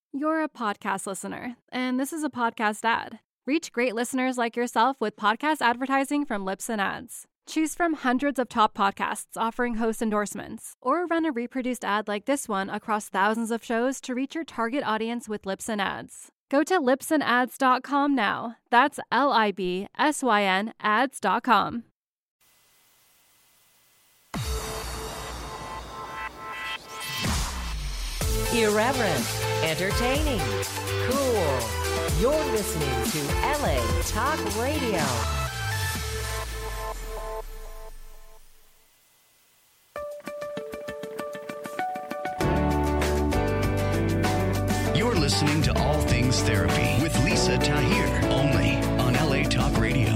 You're a podcast listener, and this is a podcast ad. Reach great listeners like yourself with podcast advertising from Libsyn Ads. Choose from hundreds of top podcasts offering host endorsements, or run a reproduced ad like this one across thousands of shows to reach your target audience with Libsyn Ads. Go to libsynads.com now. That's LIBSYN ads.com. Irreverent, entertaining, cool. You're listening to LA Talk Radio. You're listening to All Things Therapy with Lisa Tahir, only on LA Talk Radio.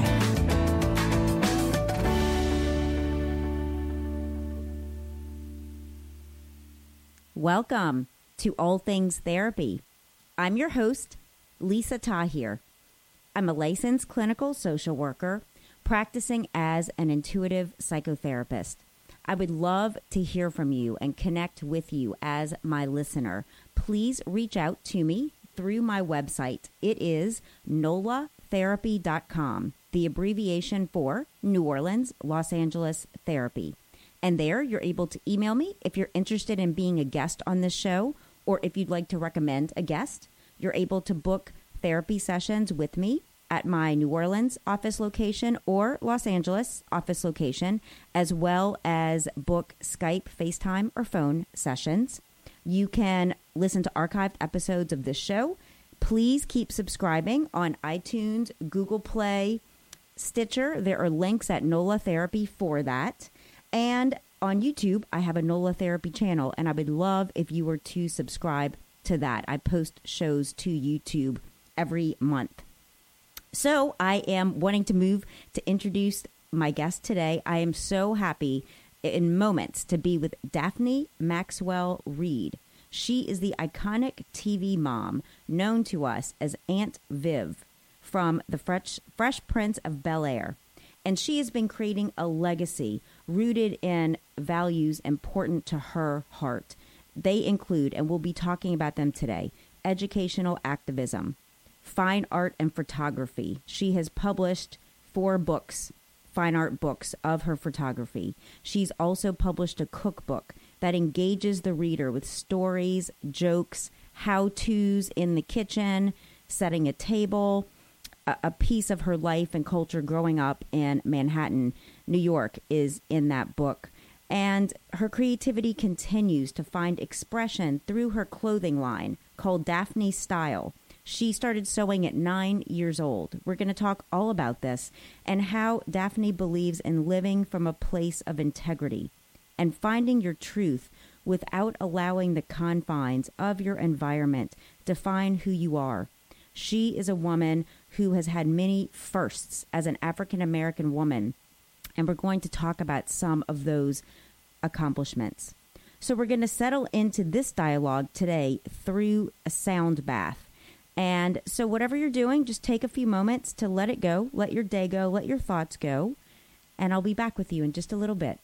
Welcome to All Things Therapy. I'm your host, Lisa Tahir. I'm a licensed clinical social worker practicing as an intuitive psychotherapist. I would love to hear from you and connect with you as my listener. Please reach out to me through my website. It is nolatherapy.com, the abbreviation for New Orleans, Los Angeles Therapy. And there you're able to email me if you're interested in being a guest on this show, or if you'd like to recommend a guest. You're able to book therapy sessions with me at my New Orleans office location or Los Angeles office location, as well as book Skype, FaceTime, or phone sessions. You can listen to archived episodes of this show. Please keep subscribing on iTunes, Google Play, Stitcher. There are links at NOLA Therapy for that. And on YouTube, I have a NOLA Therapy channel, and I would love if you were to subscribe to that. I post shows to YouTube every month. So I am wanting to move to introduce my guest today. I am so happy in moments to be with Daphne Maxwell Reid. She is the iconic TV mom known to us as Aunt Viv from the Fresh Prince of Bel-Air. And she has been creating a legacy rooted in values important to her heart. They include, and we'll be talking about them today, educational activism, fine art and photography. She has published 4 books, fine art books of her photography. She's also published a cookbook that engages the reader with stories, jokes, how-tos in the kitchen, setting a table. A piece of her life and culture growing up in Manhattan, New York, is in that book. And her creativity continues to find expression through her clothing line called Daphne Style. She started sewing at 9 years old. We're going to talk all about this and how Daphne believes in living from a place of integrity and finding your truth without allowing the confines of your environment define who you are. She is a woman who has had many firsts as an African-American woman, and we're going to talk about some of those accomplishments. So we're going to settle into this dialogue today through a sound bath. And so whatever you're doing, just take a few moments to let it go, let your day go, let your thoughts go, and I'll be back with you in just a little bit.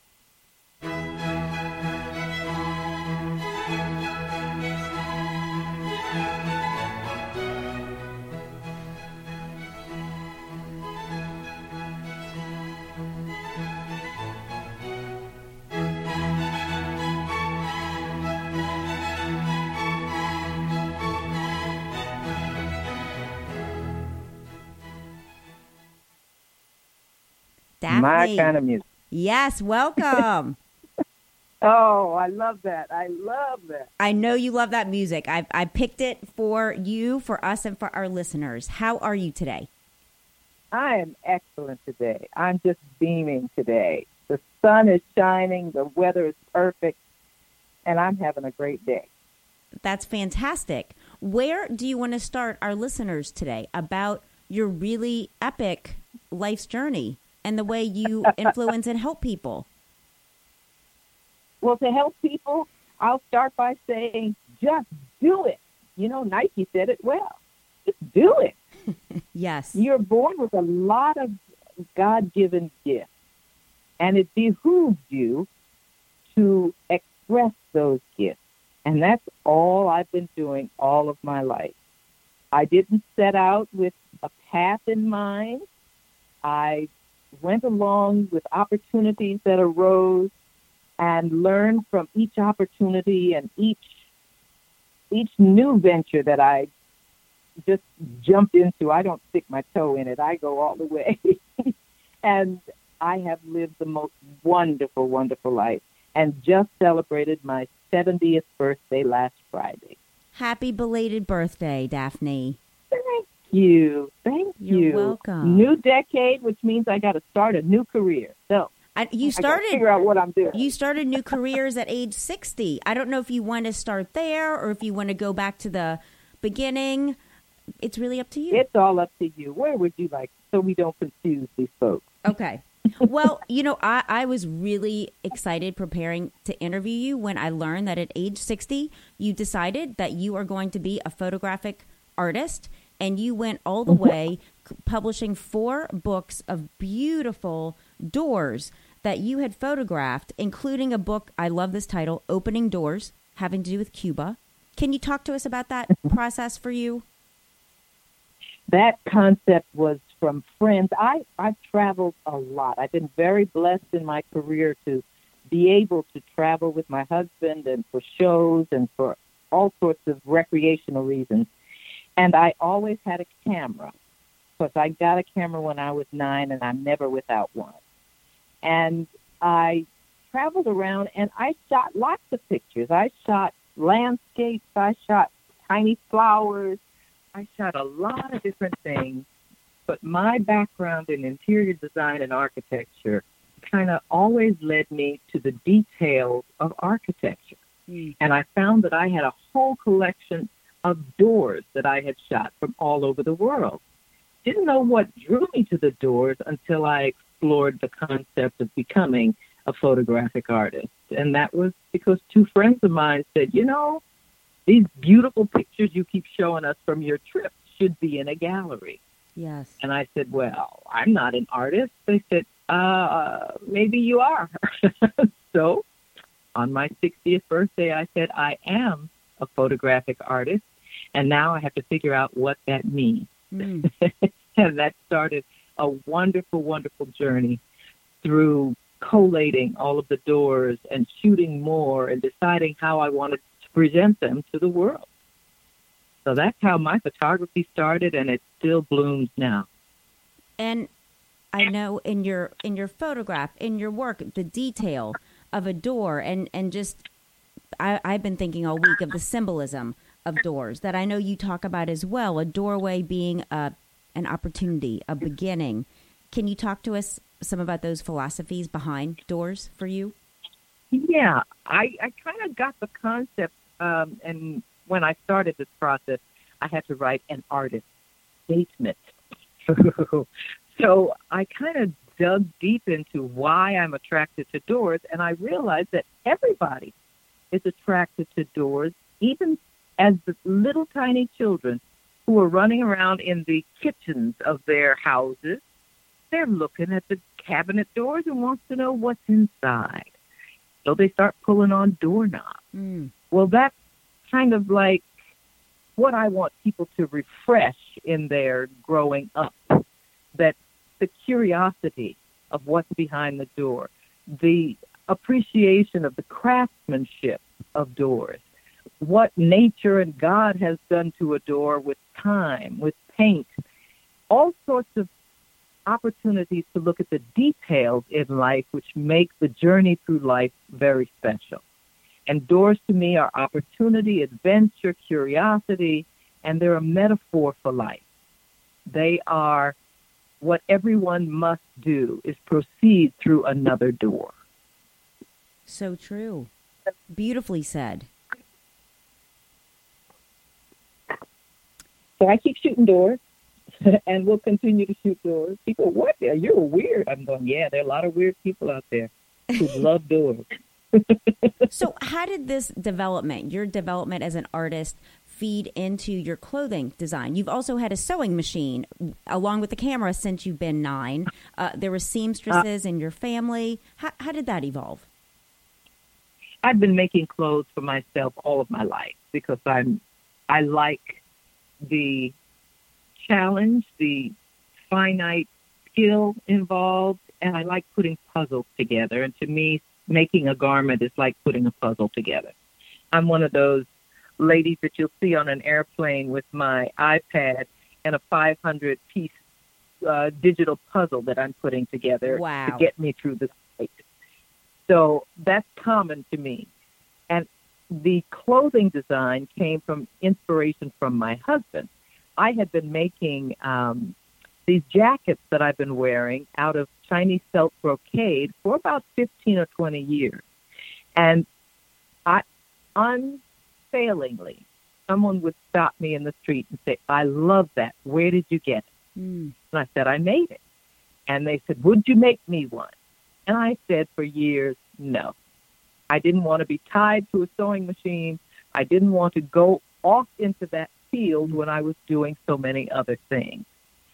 Daphne. My kind of music. Yes, welcome. Oh, I love that. I love that. I know you love that music. I picked it for you, for us, and for our listeners. How are you today? I am excellent today. I'm just beaming today. The sun is shining. The weather is perfect. And I'm having a great day. That's fantastic. Where do you want to start our listeners today about your really epic life's journey and the way you influence and help people? Well, to help people, I'll start by saying, just do it. You know, Nike said it well. Just do it. Yes. You're born with a lot of God-given gifts, and it behooves you to express those gifts And that's all I've been doing all of my life. I didn't set out with a path in mind. I went along with opportunities that arose and learned from each opportunity and each new venture that I just jumped into. I don't stick my toe in it. I go all the way. And I have lived the most wonderful, wonderful life and just celebrated my 70th birthday last Friday. Happy belated birthday, Daphne. Thank you. Thank you. You're welcome. New decade, which means I got to start a new career. So I gotta figure out what I'm doing. You started new careers at age 60. I don't know if you want to start there or if you want to go back to the beginning. It's really up to you. It's all up to you. Where would you like, so we don't confuse these folks? Okay. Well, I was really excited preparing to interview you when I learned that at age 60, you decided that you are going to be a photographic artist, and you went all the way publishing 4 books of beautiful doors that you had photographed, including a book, I love this title, Opening Doors, having to do with Cuba. Can you talk to us about that process for you? That concept was from friends. I've traveled a lot. I've been very blessed in my career to be able to travel with my husband and for shows and for all sorts of recreational reasons. And I always had a camera, because I got a camera when I was 9 and I'm never without one. And I traveled around and I shot lots of pictures. I shot landscapes. I shot tiny flowers. I shot a lot of different things, but my background in interior design and architecture kind of always led me to the details of architecture. And I found that I had a whole collection of doors that I had shot from all over the world. Didn't know what drew me to the doors until I explored the concept of becoming a photographic artist. And that was because 2 friends of mine said, these beautiful pictures you keep showing us from your trip should be in a gallery. Yes. And I said, well, I'm not an artist. They said, maybe you are. So on my 60th birthday, I said, I am a photographic artist. And now I have to figure out what that means. And that started a wonderful, wonderful journey through collating all of the doors and shooting more and deciding how I wanted to present them to the world. So that's how my photography started, and it still blooms now. And I know in your photograph, in your work, the detail of a door, and just I've been thinking all week of the symbolism of doors that I know you talk about as well. A doorway being an opportunity, a beginning. Can you talk to us some about those philosophies behind doors for you? Yeah, I kind of got the concept, and when I started this process, I had to write an artist statement. So I kind of dug deep into why I'm attracted to doors, and I realized that everybody is attracted to doors, even as the little tiny children who are running around in the kitchens of their houses. They're looking at the cabinet doors and wants to know what's inside. So they start pulling on doorknobs. Well, that's kind of like what I want people to refresh in their growing up, that the curiosity of what's behind the door, the appreciation of the craftsmanship of doors, what nature and God has done to a door with time, with paint, all sorts of opportunities to look at the details in life which make the journey through life very special. And doors to me are opportunity, adventure, curiosity, and they're a metaphor for life. They are what everyone must do, is proceed through another door. So true. Beautifully said. So I keep shooting doors, and we'll continue to shoot doors. People, what? You're weird. I'm going, yeah, there are a lot of weird people out there who love doors. So how did this development, your development as an artist, feed into your clothing design? You've also had a sewing machine along with the camera since you've been 9. There were seamstresses in your family. How did that evolve? I've been making clothes for myself all of my life because I like the challenge, the finite skill involved, and I like putting puzzles together. And to me, making a garment is like putting a puzzle together. I'm one of those ladies that you'll see on an airplane with my iPad and a 500-piece digital puzzle that I'm putting together to get me through the flight. So that's common to me. And the clothing design came from inspiration from my husband. I had been making these jackets that I've been wearing out of Chinese silk brocade for about 15 or 20 years. And unfailingly, someone would stop me in the street and say, I love that. Where did you get it? And I said, I made it. And they said, would you make me one? And I said for years, no. I didn't want to be tied to a sewing machine. I didn't want to go off into that field when I was doing so many other things.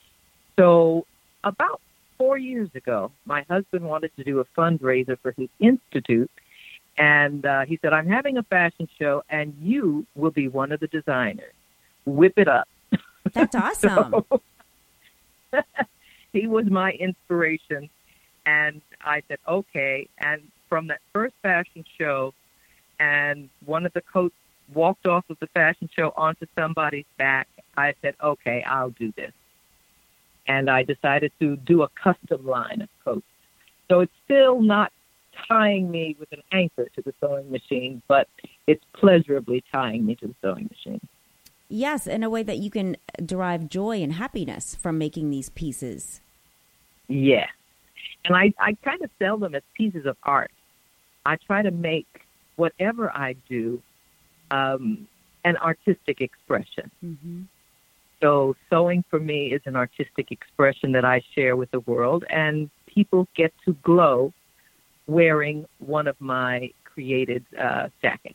So about 4 years ago, my husband wanted to do a fundraiser for his institute. And he said, I'm having a fashion show, and you will be one of the designers. Whip it up. That's awesome. So, he was my inspiration. And I said, okay. And from that first fashion show, and one of the coats walked off of the fashion show onto somebody's back, I said, okay, I'll do this. And I decided to do a custom line of coats. So it's still not tying me with an anchor to the sewing machine, but it's pleasurably tying me to the sewing machine. Yes, in a way that you can derive joy and happiness from making these pieces. Yes. And I kind of sell them as pieces of art. I try to make whatever I do an artistic expression. Mm-hmm. So sewing for me is an artistic expression that I share with the world, and people get to glow wearing one of my created jackets.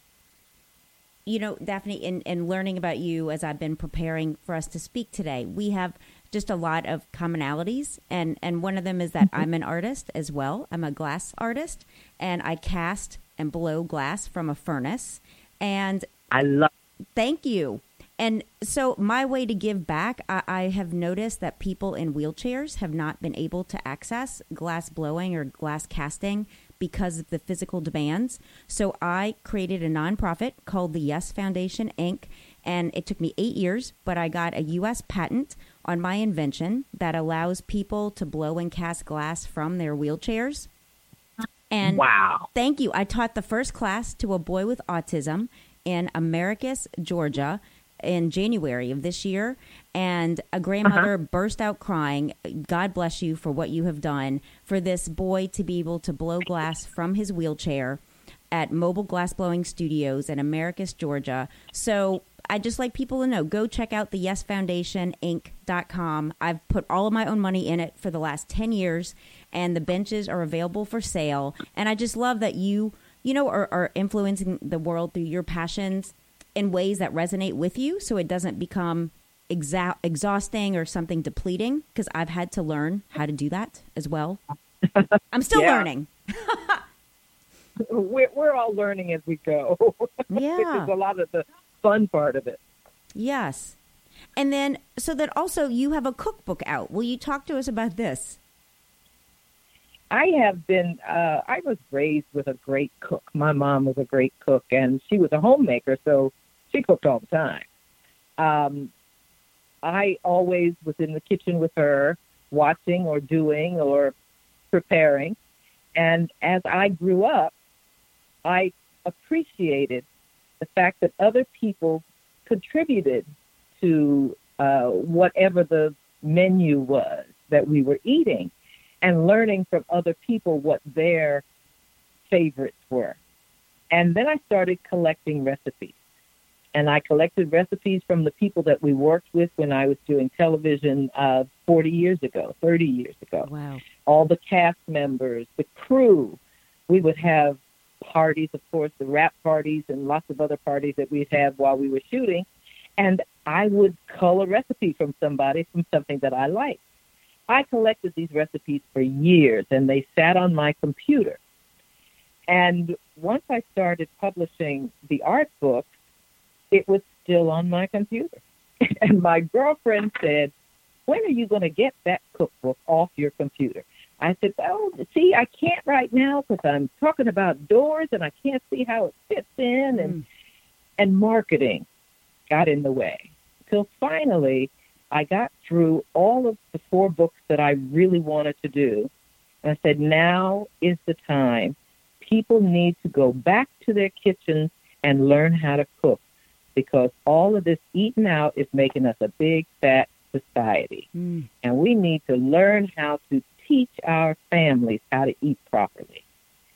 You know, Daphne, in learning about you as I've been preparing for us to speak today, we have just a lot of commonalities, and one of them is that I'm an artist as well. I'm a glass artist, and I cast and blow glass from a furnace. And I love. Thank you. And so my way to give back, I have noticed that people in wheelchairs have not been able to access glass blowing or glass casting because of the physical demands. So I created a nonprofit called the Yes Foundation, Inc., and it took me 8 years, but I got a U.S. patent on my invention that allows people to blow and cast glass from their wheelchairs. And wow. Thank you. I taught the first class to a boy with autism in Americus, Georgia, in January of this year, and a grandmother burst out crying. God bless you for what you have done for this boy to be able to blow glass from his wheelchair at Mobile Glass Blowing Studios in Americus, Georgia. So I'd just like people to know, go check out the Yes Foundation Inc.com. I've put all of my own money in it for the last 10 years, and the benches are available for sale. And I just love that you are influencing the world through your passions in ways that resonate with you, so it doesn't become exhausting or something depleting, because I've had to learn how to do that as well. I'm still learning. We're all learning as we go. Yeah. Which is a lot of the fun part of it. Yes. And then, so that also you have a cookbook out. Will you talk to us about this? I have been, I was raised with a great cook. My mom was a great cook, and she was a homemaker, so she cooked all the time. I always was in the kitchen with her, watching or doing or preparing. And as I grew up, I appreciated the fact that other people contributed to whatever the menu was that we were eating, and learning from other people what their favorites were. And then I started collecting recipes. And I collected recipes from the people that we worked with when I was doing television 40 years ago, 30 years ago. Wow. All the cast members, the crew. We would have parties, of course, the wrap parties and lots of other parties that we'd have while we were shooting. And I would cull a recipe from somebody from something that I liked. I collected these recipes for years, and they sat on my computer. And once I started publishing the art book, it was still on my computer. And my girlfriend said, when are you going to get that cookbook off your computer? I said, oh, see, I can't right now because I'm talking about doors and I can't see how it fits in. And marketing got in the way. Till finally, I got through all of the 4 books that I really wanted to do. And I said, now is the time. People need to go back to their kitchens and learn how to cook, because all of this eating out is making us a big, fat society. And we need to learn how to teach our families how to eat properly.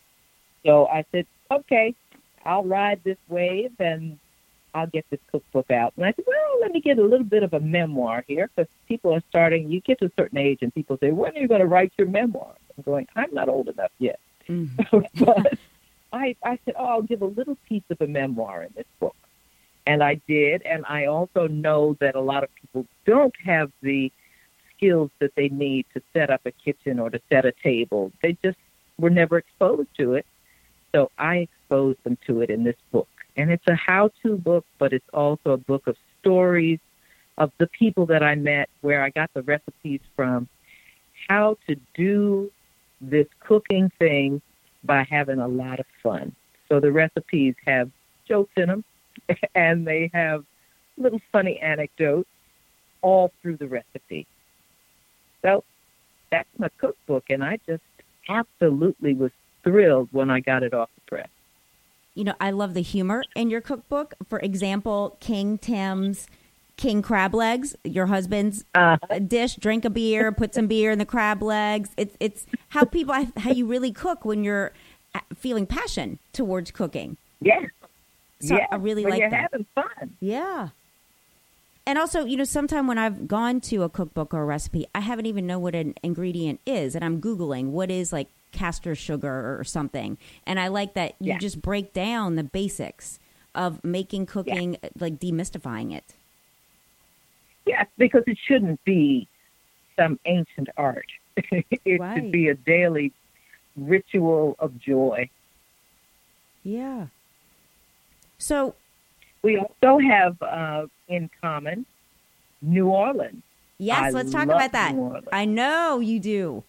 So I said, okay, I'll ride this wave and I'll get this cookbook out. And I said, well, let me get a little bit of a memoir here, because people are starting, you get to a certain age and people say, when are you going to write your memoir? I'm going, I'm not old enough yet. But I said, oh, I'll give a little piece of a memoir in this book. And I did. And I also know that a lot of people don't have the skills that they need to set up a kitchen or to set a table. They just were never exposed to it. So I exposed them to it in this book. And it's a how-to book, but it's also a book of stories of the people that I met, where I got the recipes from, how to do this cooking thing by having a lot of fun. So the recipes have jokes in them, and they have little funny anecdotes all through the recipe. So that's my cookbook, and I just absolutely was thrilled when I got it off the press. You know, I love the humor in your cookbook. For example, King Tim's king crab legs, your husband's dish, drink a beer, put some beer in the crab legs. It's how you really cook when you're feeling passion towards cooking. Yes. So yes. I really when like you're that. Having fun. Yeah. And also, you know, sometime when I've gone to a cookbook or a recipe, I haven't even know what an ingredient is. And I'm Googling what is like castor sugar or something. And I like that you just break down the basics of making cooking, like demystifying it. Yes, because it shouldn't be some ancient art. It should be a daily ritual of joy. Yeah. So we also have in common New Orleans. Yes, let's talk about that. I know you do.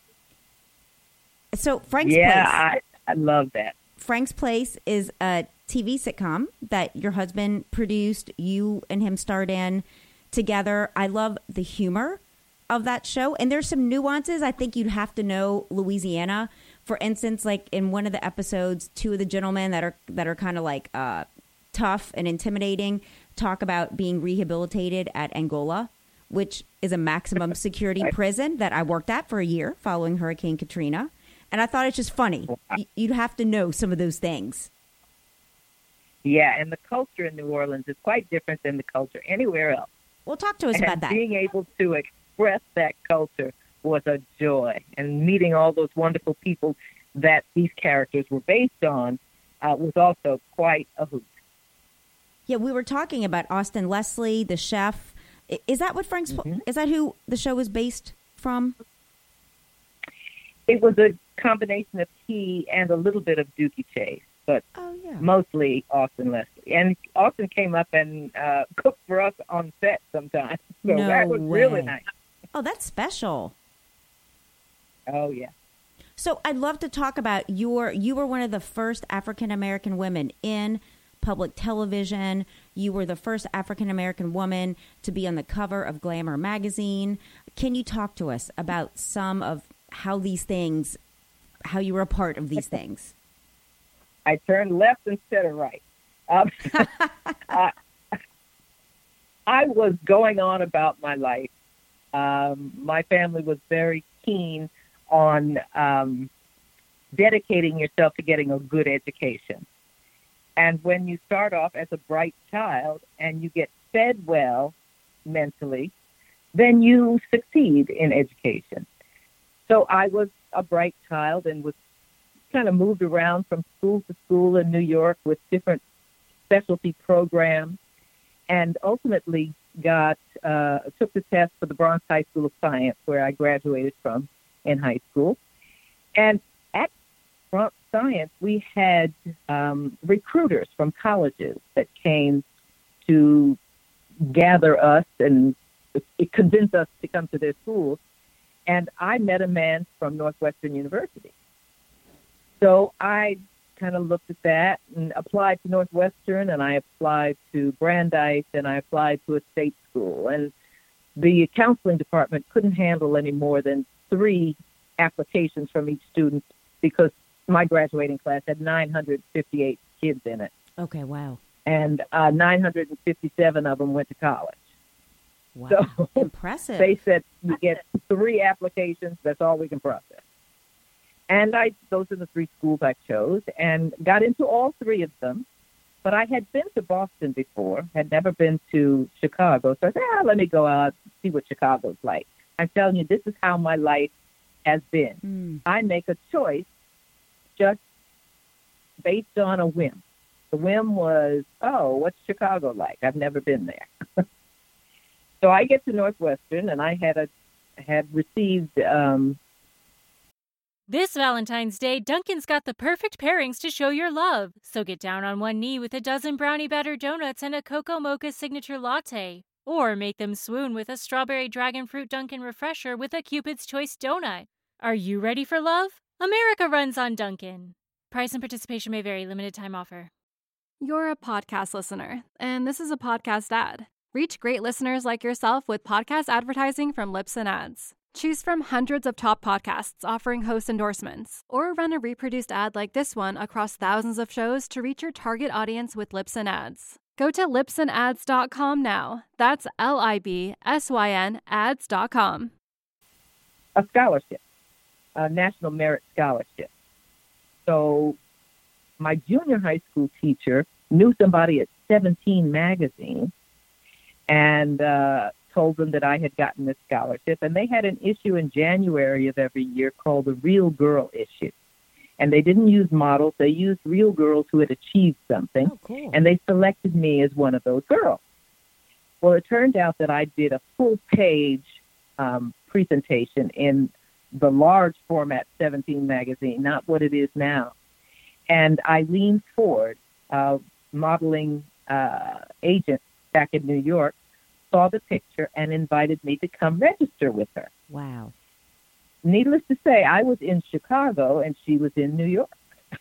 So Frank's Place. Yeah, I love that. Frank's Place is a TV sitcom that your husband produced. You and him starred in together. I love the humor of that show. And there's some nuances. I think you'd have to know Louisiana. For instance, like in one of the episodes, 2 of the gentlemen that are kind of like tough and intimidating talk about being rehabilitated at Angola, which is a maximum security prison that I worked at for a year following Hurricane Katrina. And I thought it's just funny. You'd have to know some of those things. Yeah, and the culture in New Orleans is quite different than the culture anywhere else. Well, talk to us about that. Being able to express that culture was a joy. And meeting all those wonderful people that these characters were based on was also quite a hoot. Yeah, we were talking about Austin Leslie, the chef. Is that what Frank's? Is that who the show was based from? It was a combination of he and a little bit of Dookie Chase, but mostly Austin Leslie. And Austin came up and cooked for us on set sometimes. So that was really nice. Oh, that's special. Oh, yeah. So I'd love to talk about you were one of the first African-American women in public television. You were the first African-American woman to be on the cover of Glamour magazine. Can you talk to us about some of how you were a part of these things? I turned left instead of right. I was going on about my life. My family was very keen on dedicating yourself to getting a good education. And when you start off as a bright child and you get fed well mentally, then you succeed in education. So I was a bright child and was kind of moved around from school to school in New York with different specialty programs, and ultimately took the test for the Bronx High School of Science, where I graduated from in high school. And at science, we had recruiters from colleges that came to gather us and convince us to come to their schools. And I met a man from Northwestern University. So I kind of looked at that and applied to Northwestern, and I applied to Brandeis, and I applied to a state school. And the counseling department couldn't handle any more than 3 applications from each student because my graduating class had 958 kids in it. Okay, wow. And 957 of them went to college. Wow, So impressive. they said, you get 3 applications, that's all we can process. And those are the 3 schools I chose and got into all 3 of them. But I had been to Boston before, had never been to Chicago. So I said, let me go out and see what Chicago's like. I'm telling you, this is how my life has been. I make a choice just based on a whim. The whim was, what's Chicago like? I've never been there. So I get to Northwestern, and I had received. This Valentine's Day, Dunkin's got the perfect pairings to show your love. So get down on one knee with a dozen brownie batter donuts and a cocoa mocha signature latte. Or make them swoon with a strawberry dragon fruit Dunkin' refresher with a Cupid's Choice donut. Are you ready for love? America runs on Dunkin'. Price and participation may vary. Limited time offer. You're a podcast listener, and this is a podcast ad. Reach great listeners like yourself with podcast advertising from Lips and Ads. Choose from hundreds of top podcasts offering host endorsements, or run a reproduced ad like this one across thousands of shows to reach your target audience with Lips and Ads. Go to lipsandads.com now. That's LIBSYN ads.com. A scholarship, a National Merit Scholarship. So my junior high school teacher knew somebody at 17 magazine and told them that I had gotten this scholarship. And they had an issue in January of every year called the Real Girl issue. And they didn't use models. They used real girls who had achieved something. Oh, cool. And they selected me as one of those girls. Well, it turned out that I did a full-page presentation in the large format 17 magazine, not what it is now. And Eileen Ford, modeling agent back in New York, saw the picture and invited me to come register with her. Wow. Needless to say, I was in Chicago and she was in New York.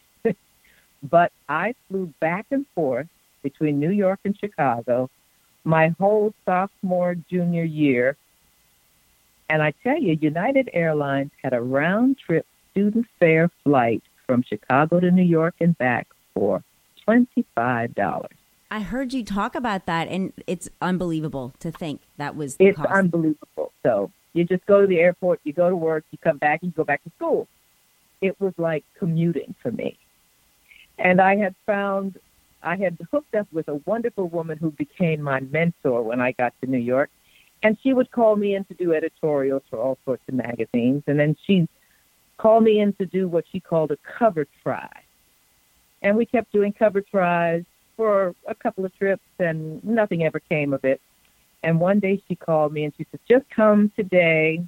But I flew back and forth between New York and Chicago my whole sophomore, junior year. And I tell you, United Airlines had a round-trip student fare flight from Chicago to New York and back for $25. I heard you talk about that, and it's unbelievable to think that was the cost. It's unbelievable. So you just go to the airport, you go to work, you come back, and you go back to school. It was like commuting for me. And I had hooked up with a wonderful woman who became my mentor when I got to New York. And she would call me in to do editorials for all sorts of magazines. And then she'd call me in to do what she called a cover try. And we kept doing cover tries for a couple of trips, and nothing ever came of it. And one day she called me and she said, just come today.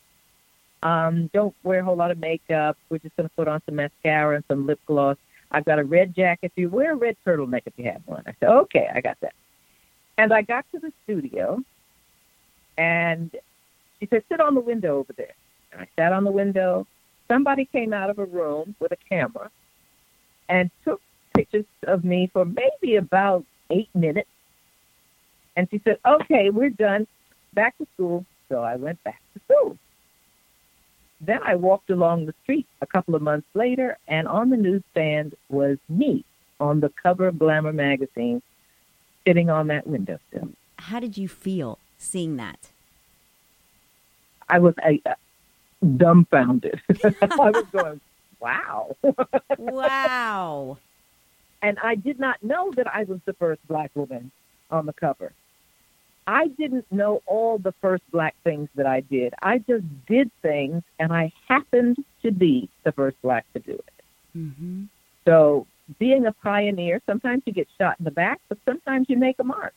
Don't wear a whole lot of makeup. We're just going to put on some mascara and some lip gloss. I've got a red jacket. You wear a red turtleneck if you have one. I said, okay, I got that. And I got to the studio, and she said, sit on the window over there. And I sat on the window. Somebody came out of a room with a camera and took pictures of me for maybe about 8 minutes. And she said, okay, we're done. Back to school. So I went back to school. Then I walked along the street a couple of months later, and on the newsstand was me on the cover of Glamour magazine, sitting on that windowsill. How did you feel seeing that? I was dumbfounded. I was going, wow. Wow. And I did not know that I was the first Black woman on the cover. I didn't know all the first Black things that I did. I just did things, and I happened to be the first Black to do it. Mm-hmm. So being a pioneer, sometimes you get shot in the back, but sometimes you make a mark.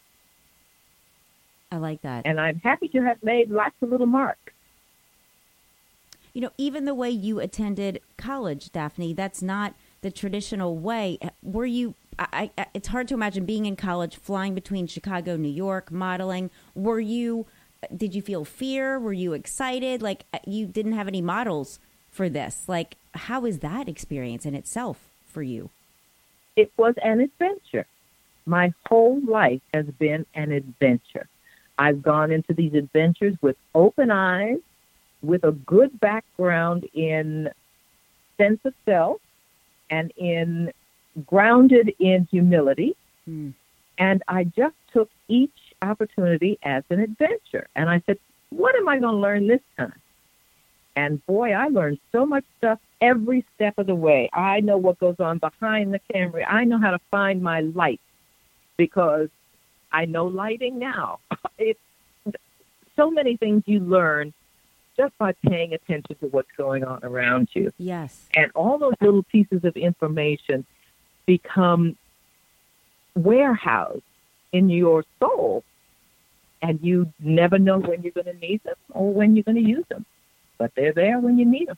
I like that. And I'm happy to have made lots of little marks. You know, even the way you attended college, Daphne. That's not the traditional way. Were you, it's hard to imagine being in college, flying between Chicago, New York, modeling. Did you feel fear? Were you excited? Like, you didn't have any models for this. Like, how is that experience in itself for you? It was an adventure. My whole life has been an adventure. I've gone into these adventures with open eyes, with a good background in sense of self and grounded in humility. And I just took each opportunity as an adventure. And I said, what am I going to learn this time? And boy, I learned so much stuff every step of the way. I know what goes on behind the camera. I know how to find my light because I know lighting now. It's so many things you learn just by paying attention to what's going on around you. Yes. And all those little pieces of information become warehoused in your soul, and you never know when you're going to need them or when you're going to use them. But they're there when you need them.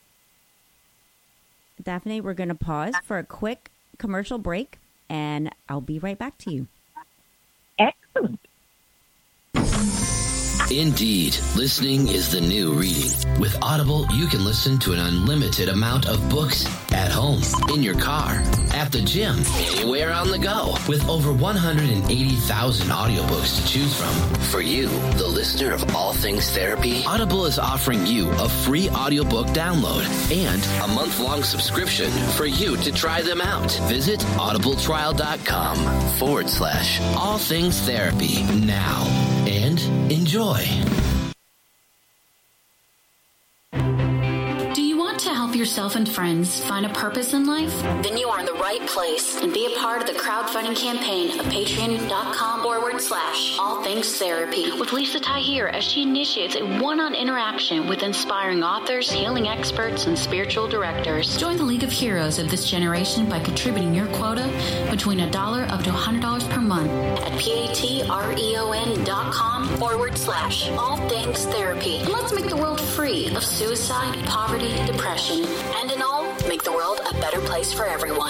Daphne, we're going to pause for a quick commercial break, and I'll be right back to you. Excellent. Indeed, listening is the new reading. With Audible, you can listen to an unlimited amount of books at home, in your car, at the gym, anywhere on the go. With over 180,000 audiobooks to choose from. For you, the listener of All Things Therapy, Audible is offering you a free audiobook download and a month-long subscription for you to try them out. Visit audibletrial.com/All Things Therapy now and enjoy. Do you want to help yourself and friends find a purpose in life? Then you are in the right place and be a part of the crowdfunding campaign of patreon.com/All Things Therapy with Lisa Tahir as she initiates a one-on interaction with inspiring authors, healing experts, and spiritual directors. Join the League of Heroes of this generation by contributing your quota between $1 up to $100 per month at patreon.com/All Things Therapy. And let's make the world free of suicide, poverty, depression, and in all, make the world a better place for everyone.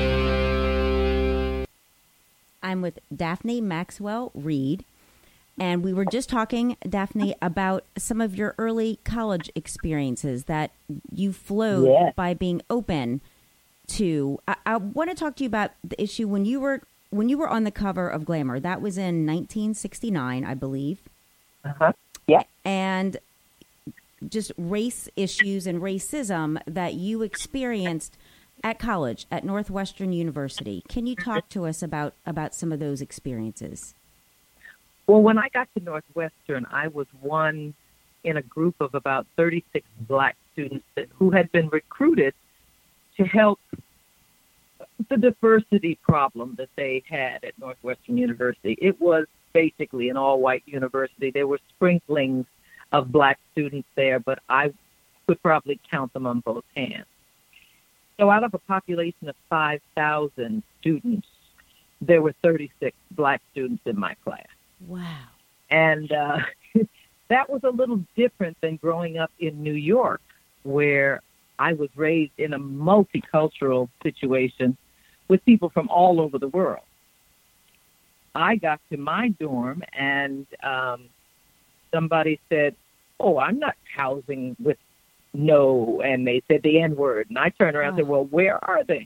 I'm with Daphne Maxwell Reid, and we were just talking, Daphne, about some of your early college experiences that you flowed by being open to. I want to talk to you about the issue when you were on the cover of Glamour. That was in 1969, I believe. Yeah. And just race issues and racism that you experienced at college at Northwestern University. Can you talk to us about some of those experiences? Well, when I got to Northwestern, I was one in a group of about 36 black students who had been recruited to help the diversity problem that they had at Northwestern University. It was basically an all-white university. There were sprinklings of black students there, but I could probably count them on both hands. So out of a population of 5,000 students, there were 36 black students in my class. Wow. And that was a little different than growing up in New York, where I was raised in a multicultural situation with people from all over the world. I got to my dorm and somebody said, "Oh, I'm not housing with no," and they said the N-word. And I turned around and said, "Well, where are they?"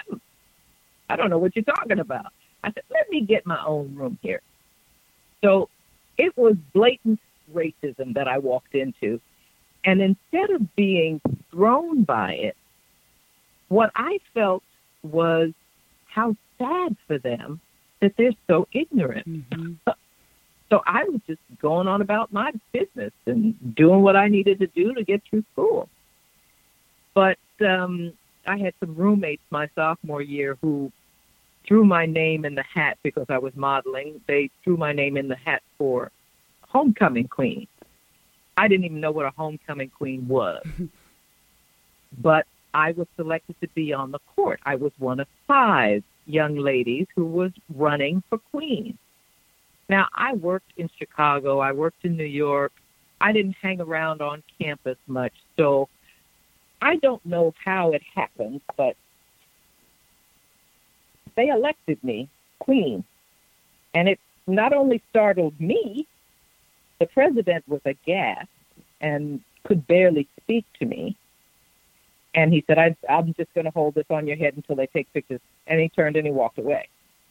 I don't know what you're talking about. I said, "Let me get my own room here." So it was blatant racism that I walked into. And instead of being thrown by it, what I felt was how sad for them that they're so ignorant. Mm-hmm. So I was just going on about my business and doing what I needed to do to get through school. But I had some roommates my sophomore year who threw my name in the hat because I was modeling. They threw my name in the hat for homecoming queen. I didn't even know what a homecoming queen was. But I was selected to be on the court. I was one of 5 young ladies who was running for queen. Now, I worked in Chicago. I worked in New York. I didn't hang around on campus much. So I don't know how it happened, but they elected me queen. And it not only startled me, the president was aghast and could barely speak to me. And he said, I'm just going to hold this on your head until they take pictures. And he turned and he walked away.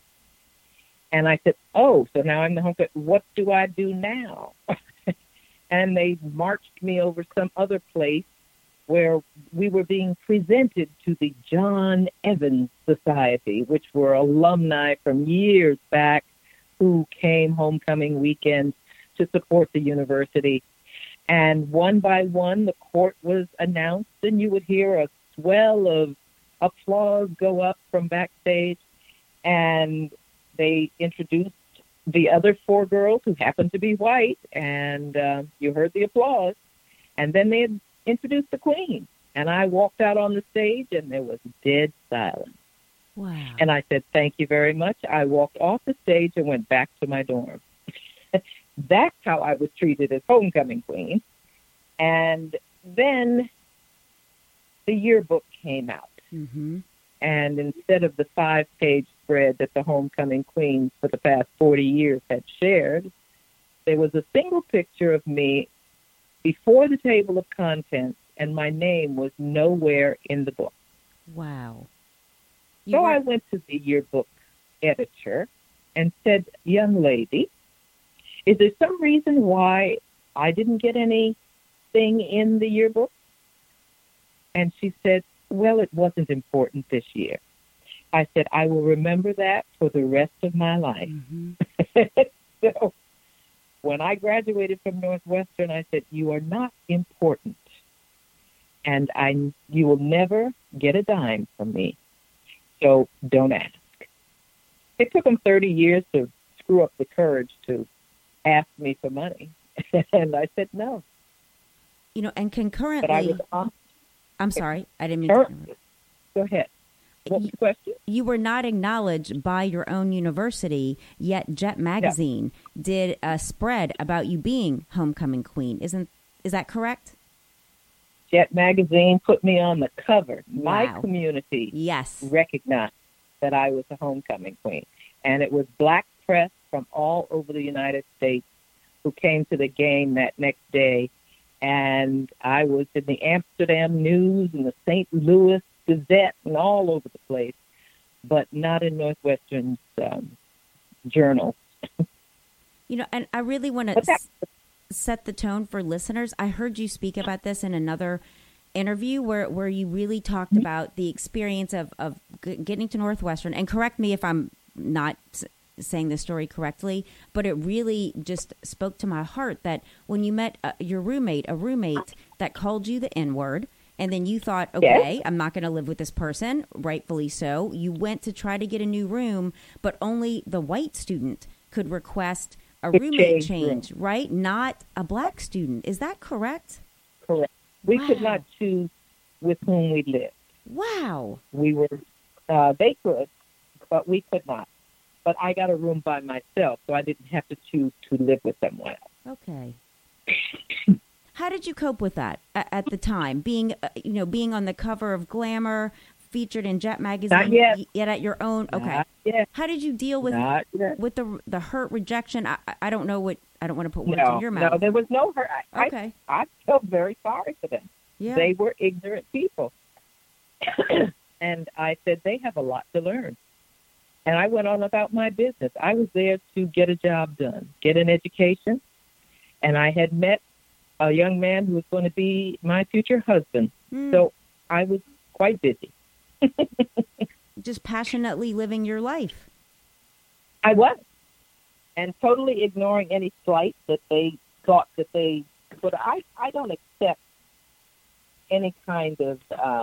And I said, oh, so now I'm the home queen. What do I do now? And they marched me over some other place where we were being presented to the John Evans Society, which were alumni from years back who came homecoming weekend to support the university. And one by one, the court was announced, and you would hear a swell of applause go up from backstage. And they introduced the other 4 girls who happened to be white, and you heard the applause. And then they had introduced the queen. And I walked out on the stage, and there was dead silence. Wow. And I said, thank you very much. I walked off the stage and went back to my dorm. That's how I was treated as homecoming queen. And then the yearbook came out. Mm-hmm. And instead of the 5-page spread that the homecoming queens for the past 40 years had shared, there was a single picture of me before the table of contents, and my name was nowhere in the book. Wow. So I went to the yearbook editor and said, young lady, is there some reason why I didn't get anything in the yearbook? And she said, well, it wasn't important this year. I said, I will remember that for the rest of my life. Mm-hmm. So when I graduated from Northwestern, I said, you are not important. And you will never get a dime from me. So don't ask. It took them 30 years to screw up the courage to ask me for money. And I said no. You know, and concurrently, but I was I'm sorry, I didn't mean to. Go ahead. What was the question? You were not acknowledged by your own university, yet Jet Magazine did a spread about you being homecoming queen. Is that correct? Jet Magazine put me on the cover. Wow. My community yes. recognized that I was a homecoming queen. And it was black press from all over the United States who came to the game that next day. And I was in the Amsterdam News and the St. Louis Gazette and all over the place, but not in Northwestern's journal. You know, and I really want to set the tone for listeners. I heard you speak about this in another interview where you really talked about the experience of getting to Northwestern. And correct me if I'm not saying the story correctly, but it really just spoke to my heart that when you met your roommate, a roommate that called you the N-word, and then you thought, okay, yes, I'm not going to live with this person, rightfully so. You went to try to get a new room, but only the white student could request a roommate change, right? Not a black student. Is that correct? Correct. We could not choose with whom we lived. Wow. We were, they could, but we could not. But I got a room by myself, so I didn't have to choose to live with someone else. Okay. How did you cope with that at the time? Being on the cover of Glamour, featured in Jet Magazine, yet at your own. Okay. How did you deal with the hurt, rejection? I don't know what. I don't want to put words in your mouth. No, there was no hurt. Okay. I felt very sorry for them. Yeah. They were ignorant people, and I said they have a lot to learn. And I went on about my business. I was there to get a job done, get an education, and I had met a young man who was going to be my future husband. So I was quite busy. Just passionately living your life. I was. And totally ignoring any slight that they thought that they could. I don't accept any kind of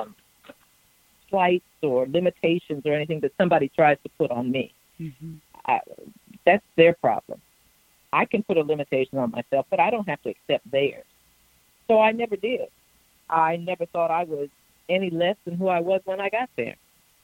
slights or limitations or anything that somebody tries to put on me. Mm-hmm. That's their problem. I can put a limitation on myself, but I don't have to accept theirs. So I never did. I never thought I was any less than who I was when I got there.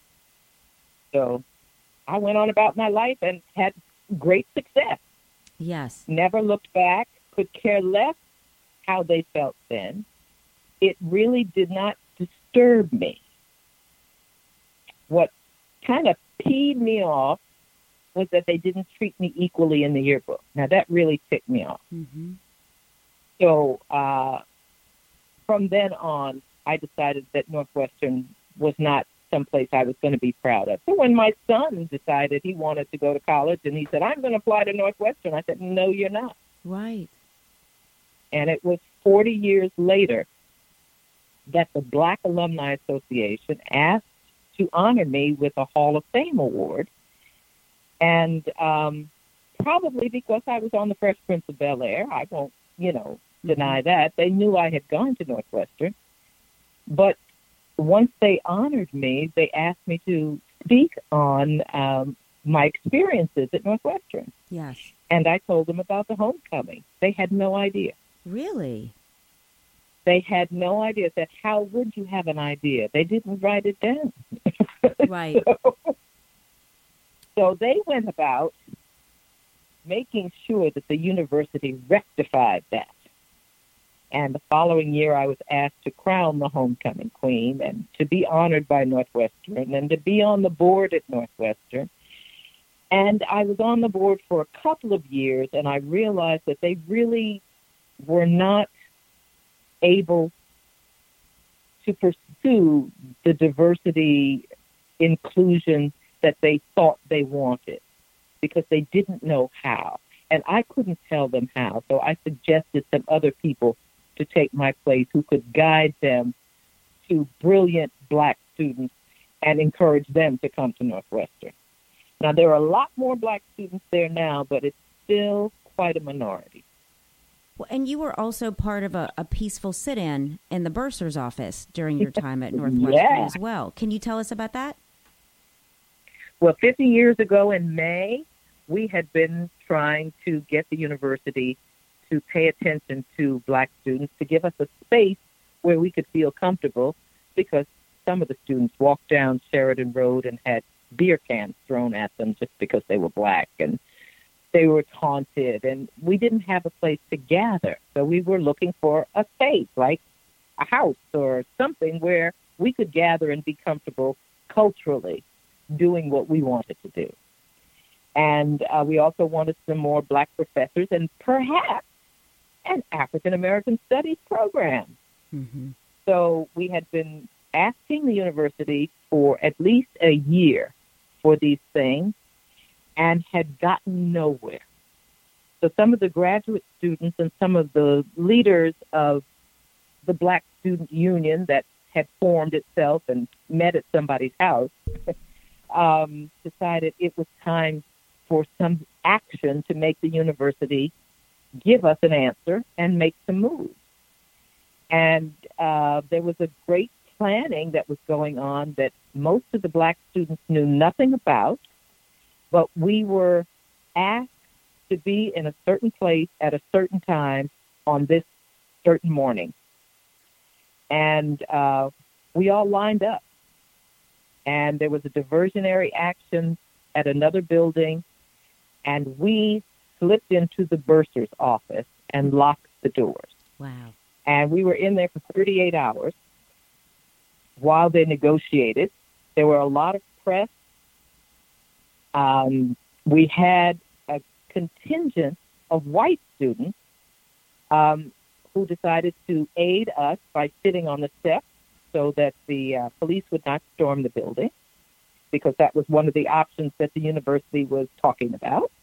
So I went on about my life and had great success. Yes. Never looked back, could care less how they felt then. It really did not disturbed me. What kind of peed me off was that they didn't treat me equally in the yearbook. Now, that really ticked me off. Mm-hmm. So from then on, I decided that Northwestern was not someplace I was going to be proud of. So when my son decided he wanted to go to college and he said, I'm going to apply to Northwestern, I said, no, you're not. Right. And it was 40 years later that the Black Alumni Association asked to honor me with a Hall of Fame award. And probably because I was on the Fresh Prince of Bel-Air, I won't, deny that. They knew I had gone to Northwestern. But once they honored me, they asked me to speak on my experiences at Northwestern. Yes. And I told them about the homecoming. They had no idea. Really? They had no idea. That how would you have an idea? They didn't write it down. Right. So they went about making sure that the university rectified that. And the following year, I was asked to crown the homecoming queen and to be honored by Northwestern and to be on the board at Northwestern. And I was on the board for a couple of years, and I realized that they really were not able to pursue the diversity inclusion that they thought they wanted because they didn't know how. And I couldn't tell them how, so I suggested some other people to take my place who could guide them to brilliant Black students and encourage them to come to Northwestern. Now, there are a lot more Black students there now, but it's still quite a minority. Well, and you were also part of a peaceful sit-in in the bursar's office during your time at Northwestern as well. Can you tell us about that? Well, 50 years ago in May, we had been trying to get the university to pay attention to Black students, to give us a space where we could feel comfortable, because some of the students walked down Sheridan Road and had beer cans thrown at them just because they were Black, and they were taunted, and we didn't have a place to gather. So we were looking for a space, like a house or something where we could gather and be comfortable culturally doing what we wanted to do. And we also wanted some more Black professors and perhaps an African-American studies program. Mm-hmm. So we had been asking the university for at least a year for these things and had gotten nowhere. So some of the graduate students and some of the leaders of the Black Student Union that had formed itself and met at somebody's house decided it was time for some action to make the university give us an answer and make some moves. And there was a great planning that was going on that most of the Black students knew nothing about, but we were asked to be in a certain place at a certain time on this certain morning. And we all lined up. And there was a diversionary action at another building, and we slipped into the bursar's office and locked the doors. Wow. And we were in there for 38 hours while they negotiated. There were a lot of press. We had a contingent of white students who decided to aid us by sitting on the steps so that the police would not storm the building, because that was one of the options that the university was talking about.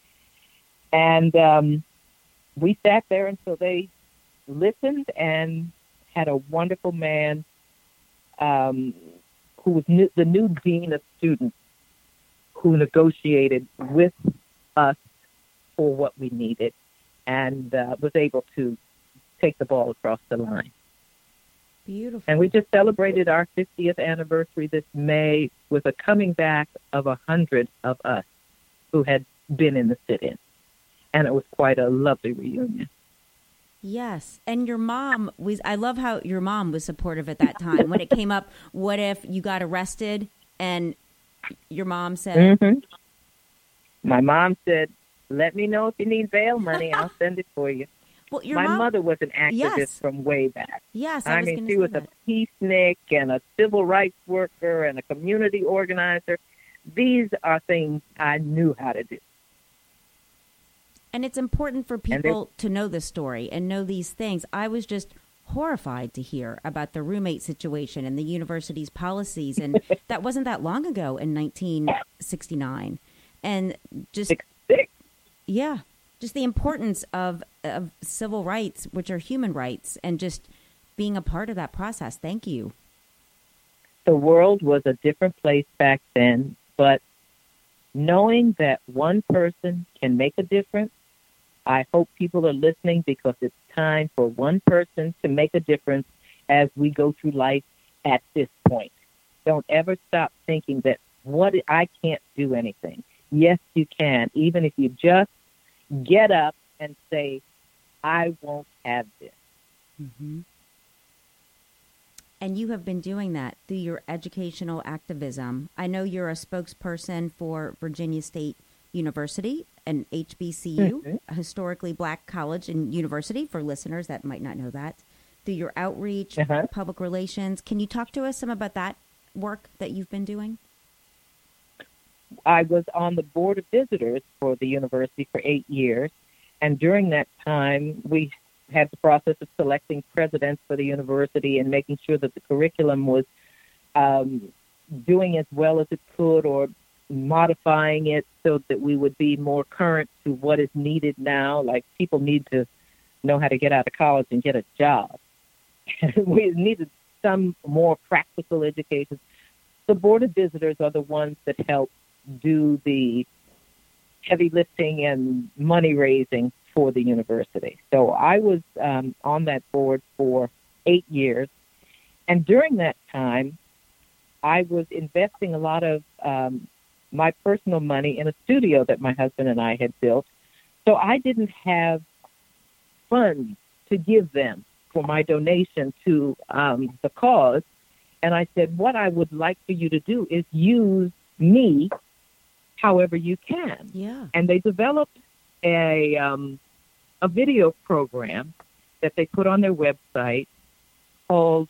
And we sat there until they listened and had a wonderful man who was the new dean of students, who negotiated with us for what we needed and was able to take the ball across the line. Beautiful. And we just celebrated our 50th anniversary this May with a coming back of 100 of us who had been in the sit-in. And it was quite a lovely reunion. Yes. And your mom I love how your mom was supportive at that time. When it came up, what if you got arrested? And your mom said... Mm-hmm. My mom said, let me know if you need bail money. I'll send it for you. Well, your My mom, mother was an activist yes. from way back. Yes, I mean, she was a peacenik and a civil rights worker and a community organizer. These are things I knew how to do. And it's important for people to know this story and know these things. I was just horrified to hear about the roommate situation and the university's policies. And that wasn't that long ago in 1969. And just, 66. Yeah, just the importance of civil rights, which are human rights, and just being a part of that process. Thank you. The world was a different place back then, but knowing that one person can make a difference, I hope people are listening, because it's time for one person to make a difference as we go through life at this point. Don't ever stop thinking that I can't do anything. Yes, you can, even if you just get up and say, I won't have this. Mm-hmm. And you have been doing that through your educational activism. I know you're a spokesperson for Virginia State University, an HBCU, a historically black college and university, for listeners that might not know that. Through your outreach, public relations. Can you talk to us some about that work that you've been doing? I was on the board of visitors for the university for 8 years. And during that time, we had the process of selecting presidents for the university and making sure that the curriculum was doing as well as it could, or modifying it so that we would be more current to what is needed now. Like, people need to know how to get out of college and get a job. We needed some more practical education. The board of visitors are the ones that help do the heavy lifting and money raising for the university. So I was on that board for 8 years. And during that time, I was investing a lot of my personal money in a studio that my husband and I had built. So I didn't have funds to give them for my donation to the cause. And I said, what I would like for you to do is use me however you can. Yeah. And they developed a video program that they put on their website called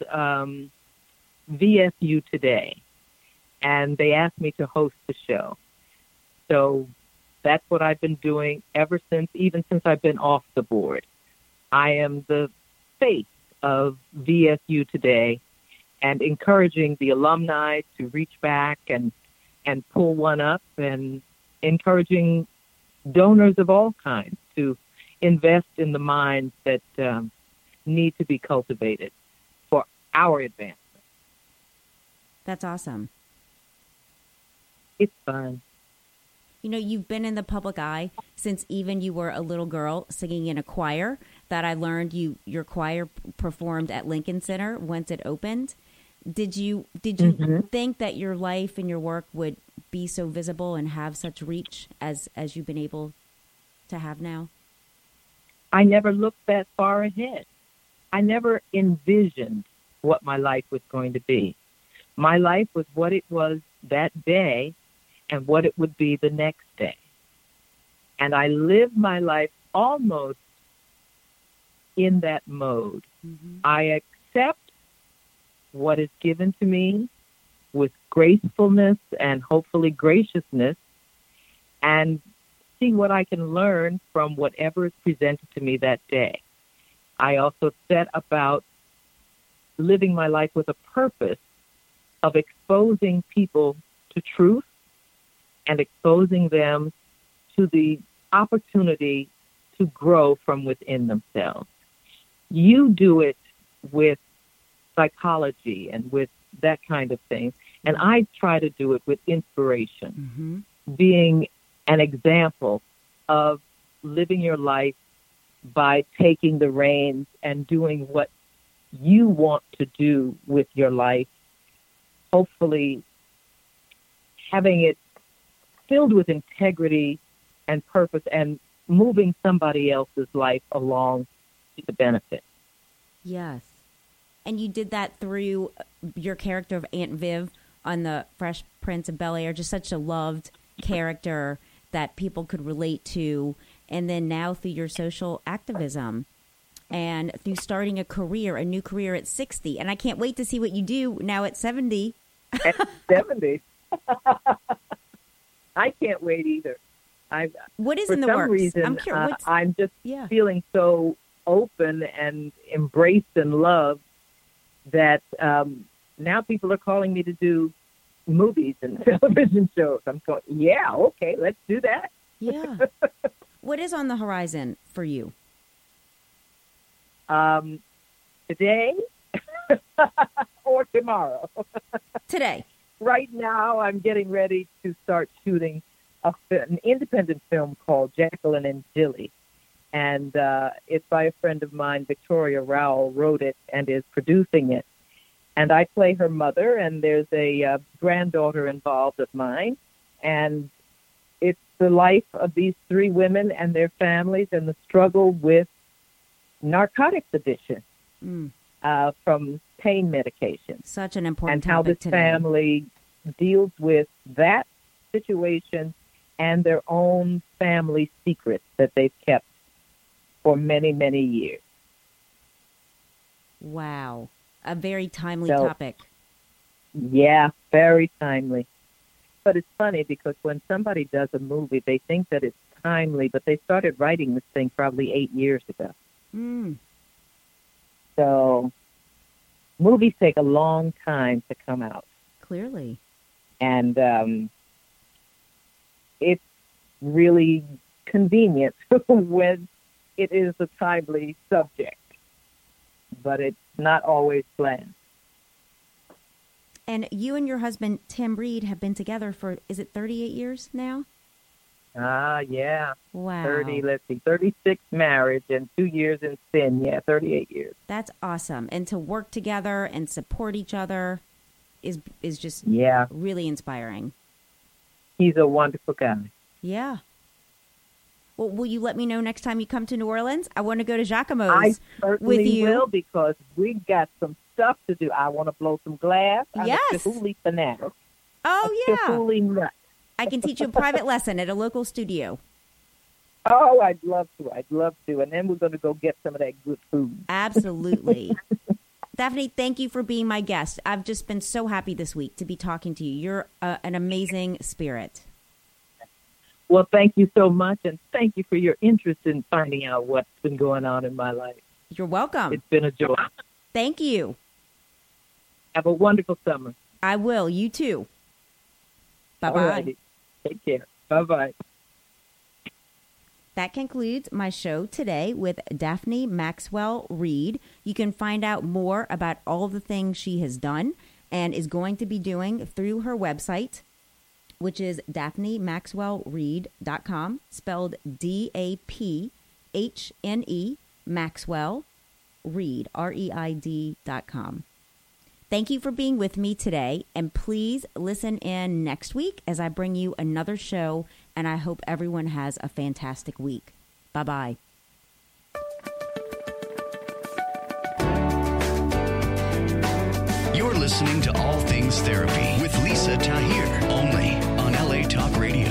VSU Today. And they asked me to host the show. So that's what I've been doing ever since, even since I've been off the board. I am the face of VSU Today and encouraging the alumni to reach back and pull one up, and encouraging donors of all kinds to invest in the minds that need to be cultivated for our advancement. That's awesome. It's fun. You know, you've been in the public eye since even you were a little girl singing in a choir that I learned your choir performed at Lincoln Center once it opened. Did you think that your life and your work would be so visible and have such reach as you've been able to have now? I never looked that far ahead. I never envisioned what my life was going to be. My life was what it was that day and what it would be the next day. And I lived my life almost in that mode. Mm-hmm. I accept what is given to me with gracefulness and hopefully graciousness, and see what I can learn from whatever is presented to me that day. I also set about living my life with a purpose of exposing people to truth and exposing them to the opportunity to grow from within themselves. You do it with psychology and with that kind of thing, and I try to do it with inspiration, being an example of living your life by taking the reins and doing what you want to do with your life, hopefully having it filled with integrity and purpose and moving somebody else's life along to the benefit. Yes. And you did that through your character of Aunt Viv on the Fresh Prince of Bel-Air, just such a loved character that people could relate to. And then now through your social activism. and through starting a new career at 60. And I can't wait to see what you do now at 70. At 70. I can't wait either. What is for in the some works? reason, I'm curious. I'm just feeling so open and embraced and loved that now people are calling me to do movies and television shows. I'm going, yeah, okay, let's do that. Yeah. What is on the horizon for you? Today or tomorrow? Today. Right now, I'm getting ready to start shooting an independent film called Jacqueline and Jilly. And it's by a friend of mine, Victoria Rowell, wrote it and is producing it. And I play her mother, and there's a granddaughter involved of mine. And it's the life of these three women and their families and the struggle with narcotics addiction from pain medication. Such an important topic. And how this family deals with that situation and their own family secrets that they've kept for many, many years. Wow. A very timely topic. Yeah, very timely. But it's funny because when somebody does a movie, they think that it's timely, but they started writing this thing probably 8 years ago. So movies take a long time to come out. Clearly. And it's really convenient when it is a timely subject, but it's not always planned. And you and your husband, Tim Reed, have been together for, is it 38 years now? Yeah. Wow. 36 marriage and 2 years in sin. Yeah, 38 years. That's awesome. And to work together and support each other is just really inspiring. He's a wonderful guy. Yeah. Well, will you let me know next time you come to New Orleans? I want to go to Jacquemo's I certainly with you. will, because we got some stuff to do. I want to blow some glass. Yes. I'm a Chihuly fanatic. Oh, yeah. Chihuly nut. I can teach you a private lesson at a local studio. Oh, I'd love to. And then we're going to go get some of that good food. Absolutely. Daphne, thank you for being my guest. I've just been so happy this week to be talking to you. You're an amazing spirit. Well, thank you so much, and thank you for your interest in finding out what's been going on in my life. You're welcome. It's been a joy. Thank you. Have a wonderful summer. I will. You too. Bye-bye. All righty. Take care. Bye-bye. That concludes my show today with Daphne Maxwell Reid. You can find out more about all the things she has done and is going to be doing through her website, which is DaphneMaxwellReid.com, spelled DAPHNE, Maxwell Reid, REID.com. Thank you for being with me today, and please listen in next week as I bring you another show, and I hope everyone has a fantastic week. Bye-bye. You're listening to All Things Therapy with Lisa Tahir, only on LA Talk Radio.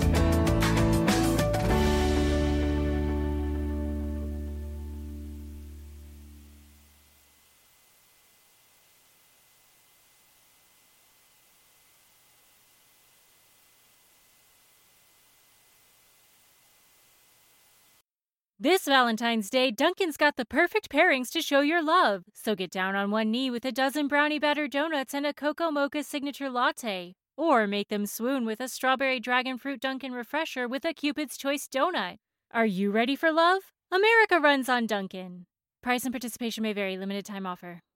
This Valentine's Day, Dunkin's got the perfect pairings to show your love. So get down on one knee with a dozen brownie batter donuts and a cocoa mocha signature latte. Or make them swoon with a strawberry dragon fruit Dunkin' refresher with a Cupid's Choice donut. Are you ready for love? America runs on Dunkin'. Price and participation may vary. Limited time offer.